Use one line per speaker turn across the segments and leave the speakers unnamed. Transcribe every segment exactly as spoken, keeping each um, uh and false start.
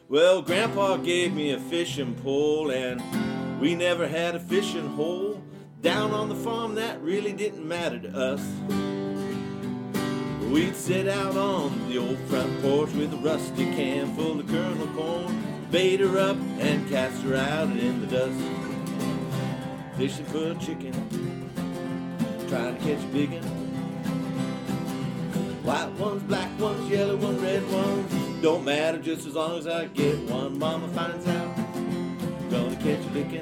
Well, Grandpa gave me a fishing pole, and we never had a fishing hole. Down on the farm, that really didn't matter to us. We'd sit out on the old front porch with a rusty can full of kernel corn, bait her up and cast her out in the dust. Fishing for a chicken, trying to catch a big one. White ones, black ones, yellow ones, red ones, don't matter just as long as I get one. Mama finds out, gonna catch a licking.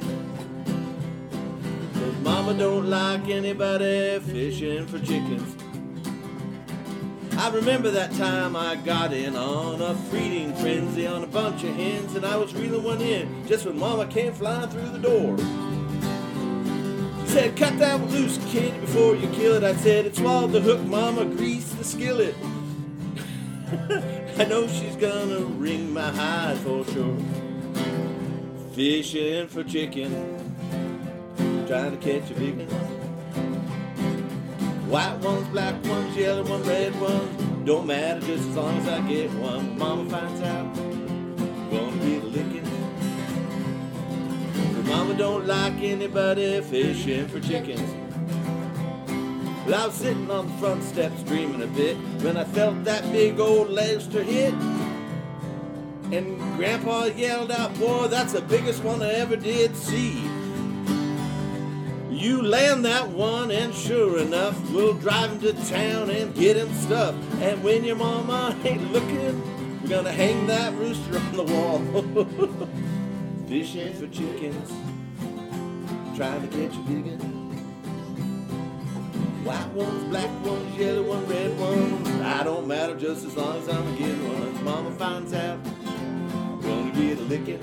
Cause Mama don't like anybody fishing for chickens. I remember that time I got in on a feeding frenzy on a bunch of hens, and I was reeling one in just when Mama came flying through the door. She said, cut that one loose, kid, before you kill it. I said, it swallowed the hook, Mama, grease the skillet. I know she's gonna wring my hide for sure. Fishing for chicken, trying to catch a big one. White ones, black ones, yellow ones, red ones, don't matter just as long as I get one. Mama finds out, gonna get a licking. Mama don't like anybody fishing for chickens. Well, I was sitting on the front steps dreaming a bit when I felt that big old lobster hit. And Grandpa yelled out, boy, that's the biggest one I ever did see. You land that one, and sure enough, we'll drive him to town and get him stuffed. And when your mama ain't looking, we're gonna hang that rooster on the wall. Fishing for chickens, trying to catch a big one. White ones, black ones, yellow ones, red ones, I don't matter just as long as I'm getting one. Mama finds out, gonna get a licking.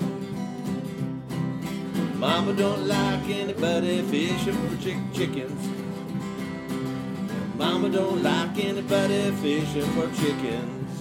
Mama don't like anybody fishing for chick- chickens. Mama don't like anybody fishing for chickens.